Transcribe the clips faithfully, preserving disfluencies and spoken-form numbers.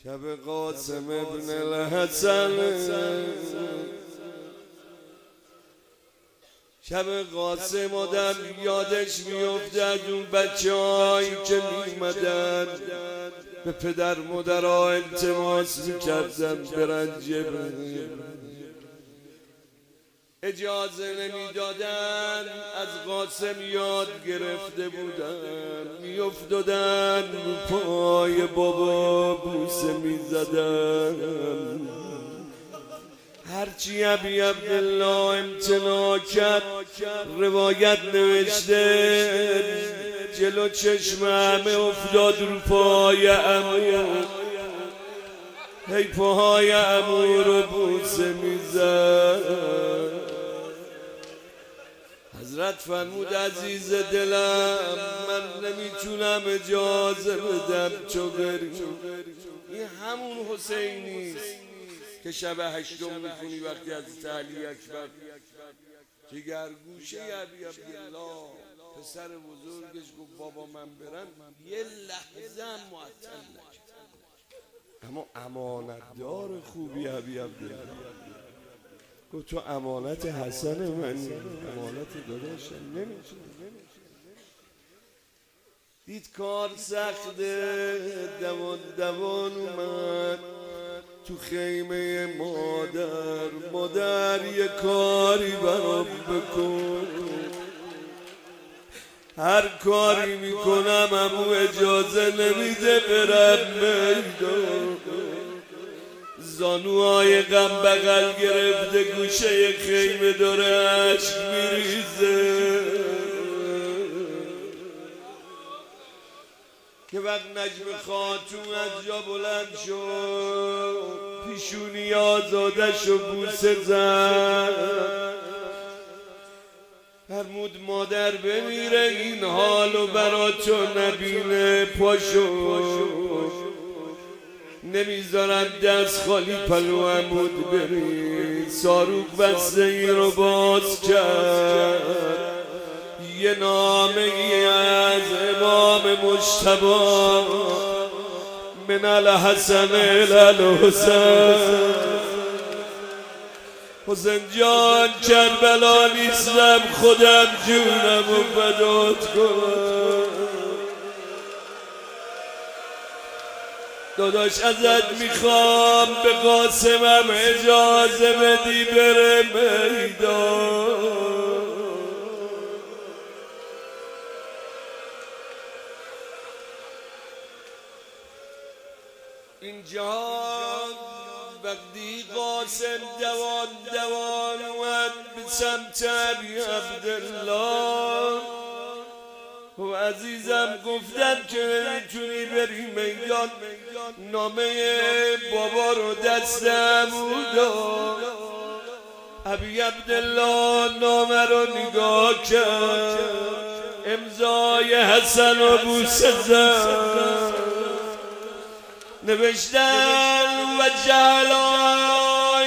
شب قاسم ابن الحسن، شب قاسم آدم یادش میافتد اون بچه هایی که میمدن به پدر مادرها التماس میکردن برن جبل، اجازه نمیدادن، از قاسم یاد گرفته بودن، میافتادن رو پای بابا بوسه میزدن. هرچی ابی عبدالله امتناع کرد، روایت نوشته جلو چشم همه افتاد رو پای عمو، هی پاهای عمو رو بوسه میزد. حضرت فرمود عزیز دلم، من نمیتونم اجازه بدم تو بری. این همون حسینیست که شب هشتم میخونی وقتی از علی اکبر جگرگوشه ابی عبدالله پسر بزرگش گفت بابا من برم، یه لحظه هم معطل نشد. اما امانتدار خوبی ابی عبدالله گفت تو امانت حسن منی، امانت داداشم نمیتونی. دید کار سخته، دوان دوان اومد تو خیمه مادر. مادر یه کاری برام بکن، هر کاری میکنم امو اجازه نمیده برم میدان. زانوهای غم بغل گرفته گوشه خیمه داره عشق میریزه که وقت نجم خاتون از جا بلند شد، پیشونی آزادش و بوسه زد. فرمود مادر بمیره این حالو برا تو نبینه، پاشو نمیذارم دست خالی پلو عمود بری. ساروق بسته ای رو باز کرد، یه نامه ای از امام مجتبی من الحسن الالحسین. حسین جان کربلا نیستم، خودم جونم و فدات کنم. داداش ازت میخوام به قاسمم اجازه بدی بره میدان. اینجا وقتی قاسم دوان دوان اومد به سمت ابی عبدالله و عزیزم گفتم که نمیتونی بری میدان، نامه بابا رو دستم داد. ابی عبدالله نامه رو نگاه کرد، امضای حسن و بوسه زد، نوشتن و جلا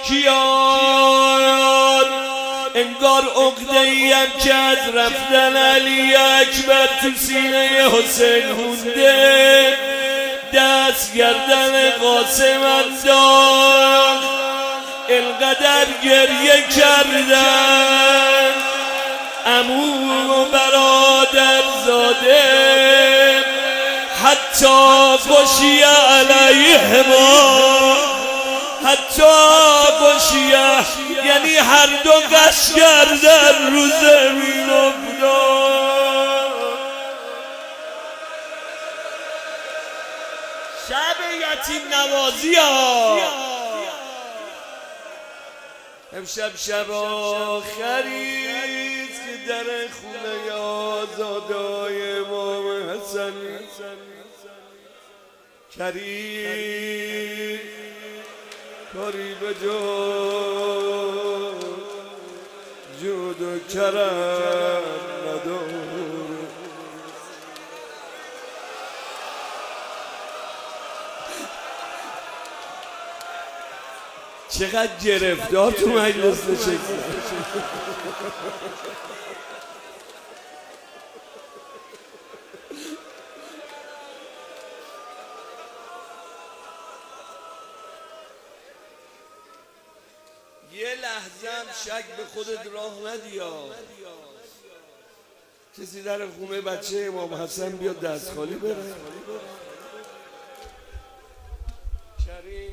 یبکیان، انگار عقده ایم که از رفتن علی اکبر تو سینه حسین مونده. دست گردن قاسم انداخت، انقدر گریه کردن عمو و برادر زاده حتی باشی علیهما، حتی باشیه یعنی هر دو قش کردن رو زمین افتاد. شب یتیم نوازی ها، امشب شب آخریست که در خونه آزادای امام حسن کریم کاری به جز جود و کرم نداره. چقدر گرفتار تو مجلس نشسته. یه لحظه هم شک به خودت راه ندیا. کسی در خونه بچه امام حسن بیاد دست خالی بره. کریم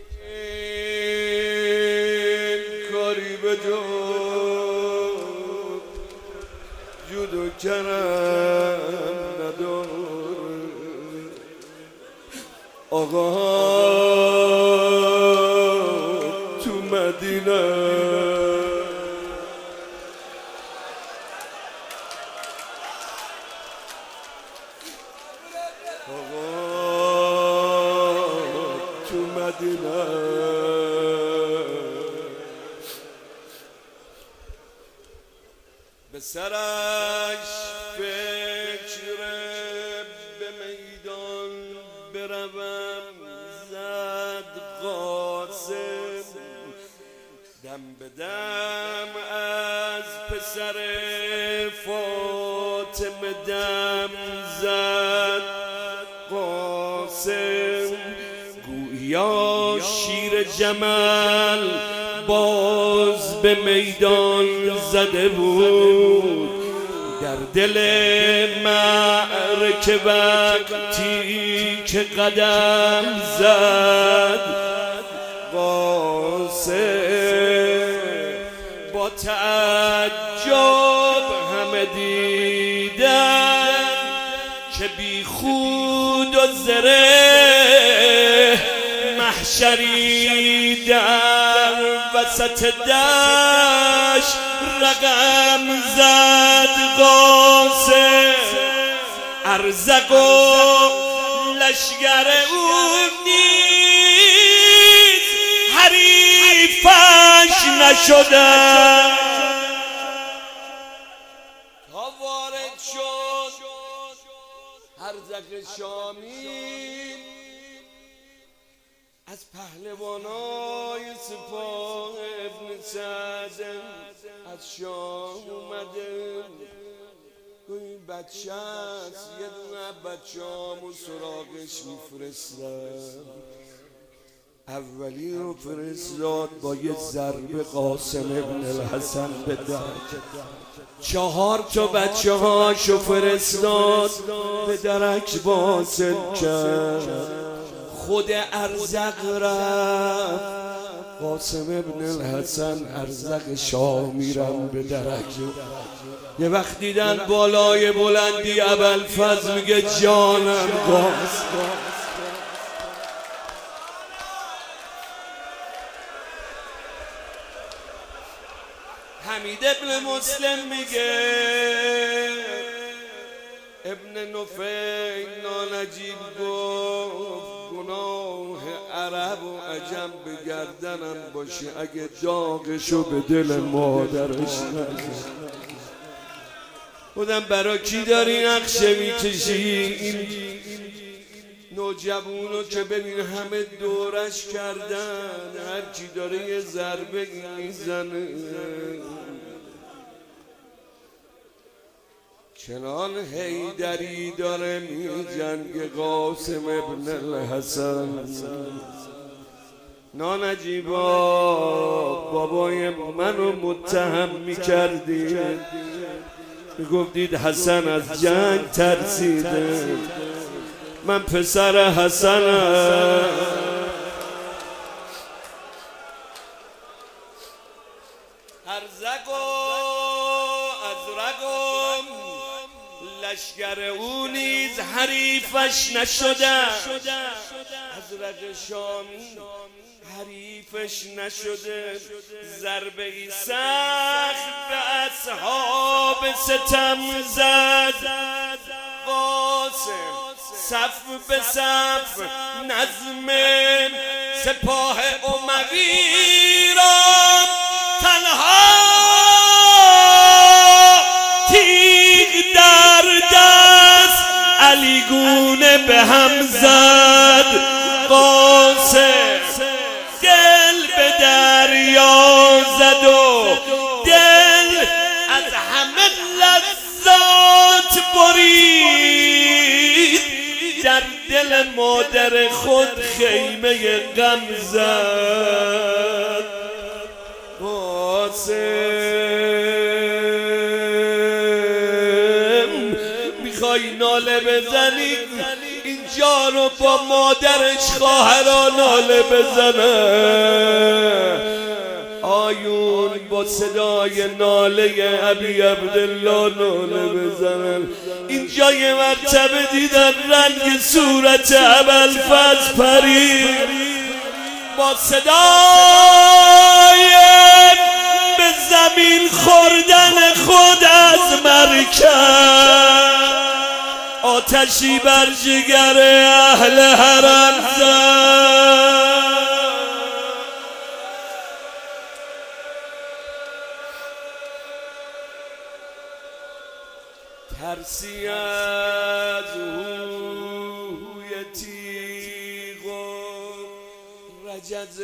کاری به جود و کرم ندار. آقا تو مدینه به سرش فکر به میدان بروم زد قاسم. دم به دم از پسر فاطمه دم زد قاسم. گویا شیر جمل باز به میدان زده بود. در دل معرکه وقتی که قدم زد قاسم با تعجب همه دیدن که بی خود و زره محشری در وسط دشت رقم زد قاسم. ارزق و لشگر او نیز حریفش نشدن. تا وارد شد ارزق شامی از پهلوانای سپاه ابن سعد از شام اومده. این بچه هست یه دونه بچه‌امو سراغش میفرستم. اولی رو فرستاد با یه ضربه قاسم ابن الحسن به درک. چهار تا بچه هاشو فرستاد به درک واصل کرد. خود ارزق رفت. قاسم ابن الحسن ارزق شامیرم به درک. یه وقت دیدن بالای بلندی ابوالفضل میگه جانم قاسم. حمید ابن مسلم میگه ابن نفیل نانجیب گفت گناه عرب و عجم به گردنم باشه اگه داغشو به دل مادرش نگه. خودم برا کی داری نقشه میکشی؟ این نوجوانو که ببین همه دورش کردن، هر کی داره یه ضربه میزنه. چنان حیدری داره میجنگه قاسم ابن الحسن. نانجیبا بابای منو متهم میکردی، میگفتید حسن از جنگ ترسیده. من پسر حسنم. ارزق و ازرقم لشگر او نیز حریفش نشده. ازرق شامی حریفش نشده. ضربه ای سخت به اصحاب ستم زد قاسم. صف به صف نظم سپاه اموی را تنها تیغ در دست علی گونه به هم زد قاسم. دل به دریا زد و دل از همه لذات برید. در دل مادر خود خیمه غم زد. میخوای ناله بزنی اینجا رو با مادرش خواهرا ناله بزنه. آیون با صدای ناله ابی عبدالله ناله بزنن. اینجا یه مرتبه دیدن رنگ صورت ابوالفضل پرید با صدای به زمین خوردن خود از مرکب آتشی بر جگر اهل حرم زد. ترسی از هوی تیغ و رجز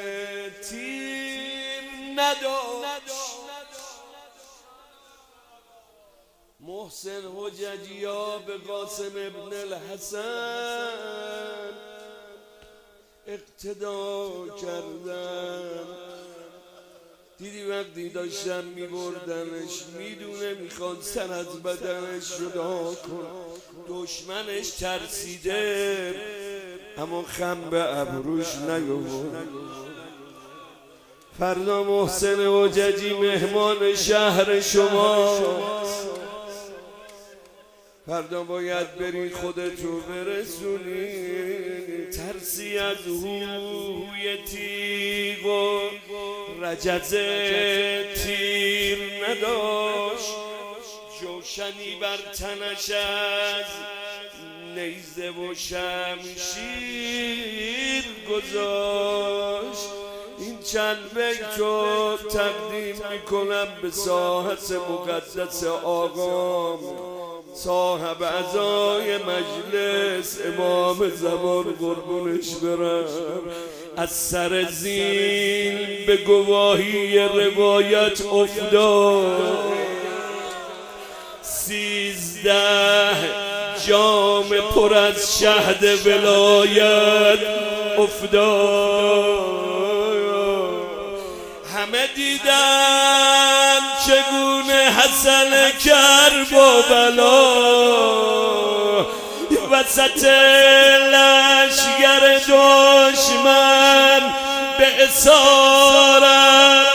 تیر نداشت. محسن حججیا به قاسم ابن الحسن اقتدا کردن. دیدی وقتی داشتن میبردنش میدونه میخواد سر از بدنش جدا کن. دشمنش ترسیده اما خم به ابروش نیاورد. فردا محسن حججی مهمان شهر شما، فردا باید بری خودتو برسونی. ترسی از هوی تیغ و رجز تیر نداشت. جوشنی بر تنش از نیزه و شمشیر گذاشت. این چند بیتو تقدیم میکنم به ساحت مقدس آقام صاحب عزای مجلس امام زمان قربونش برم. از سر زین به گواهی روایت افتاد. سیزده جام پر از شهد ولایت افتاد. همه دیدن چگونه حسن کربلا وسط لشگر دشمن به اسارت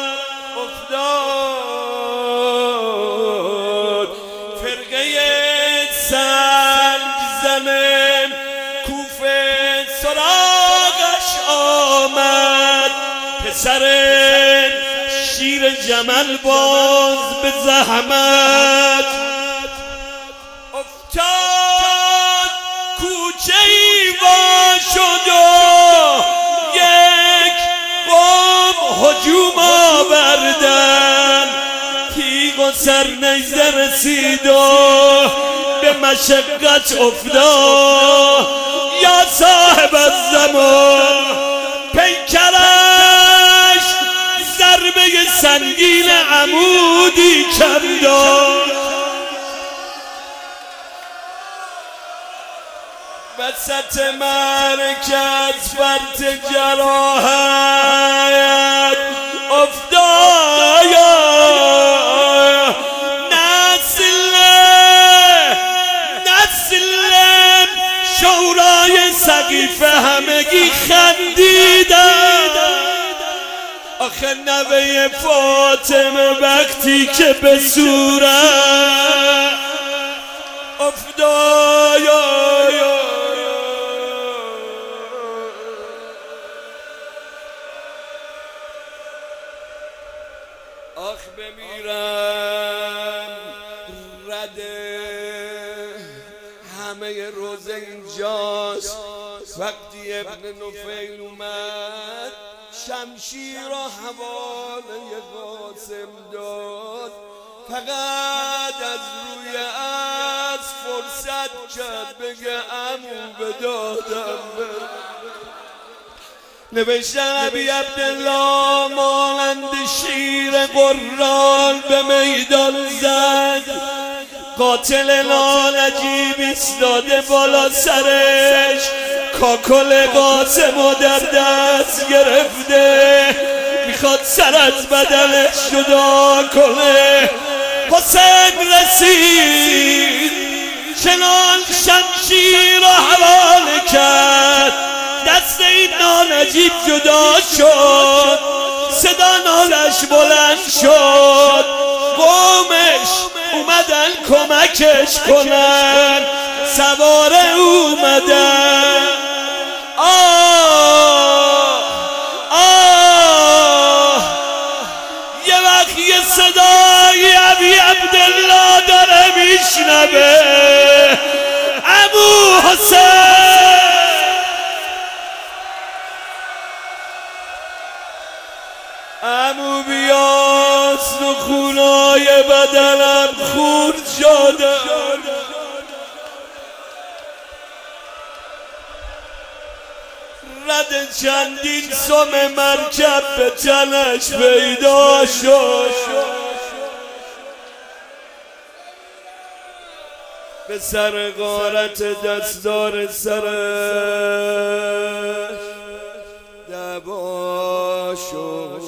افتاد. فرقه سنگ زمین کوفه سراغش آمد. پسر شیر جمل باز به زحمت افتاد. کوچه ای وا شد و یک قوم هجوم آوردن. تیغ و سرنیزه رسید و به مشقت افتاد. یا صاحب الزمان پیکرش ضربه سنگین عمودی کم داد. وسط مرکز فرد جراحت افتاد. نسل نسل شورای سقیفه همگی خندیدن. آخه نوه فاطمه وقتی که به صورت افتاد. آخ بمیرم رده همه روزه اینجاست. وقتی ابن نفیل اومد شمشیر را حواله قاسم داد. فقط از روی از فرصت کرد بگه عمو بدادم. نوشتن ابی عبدالله مانند شیر قرال به میدان زد. قاتل لالجیب ایستاده بالا سرش، کاکل قاسم و در دست گرفته. میخواد سر از بدنش جدا کنه. حسین رسید چنان شمشیر و حواله کرد، دست این نانجیب جدا شد، صدا نالش بلند شد، قومش اومدن کمکش کنن، سوار اومدن. آه آه یه وقت یه صدای ابی عبدالله داره میشنوه، ابو حسین امو بیاست و خونای بدنم خورد شده، رد چندین سم مرکب به تنش پیدا شد، به سر غارت دستار سرش دبا شد.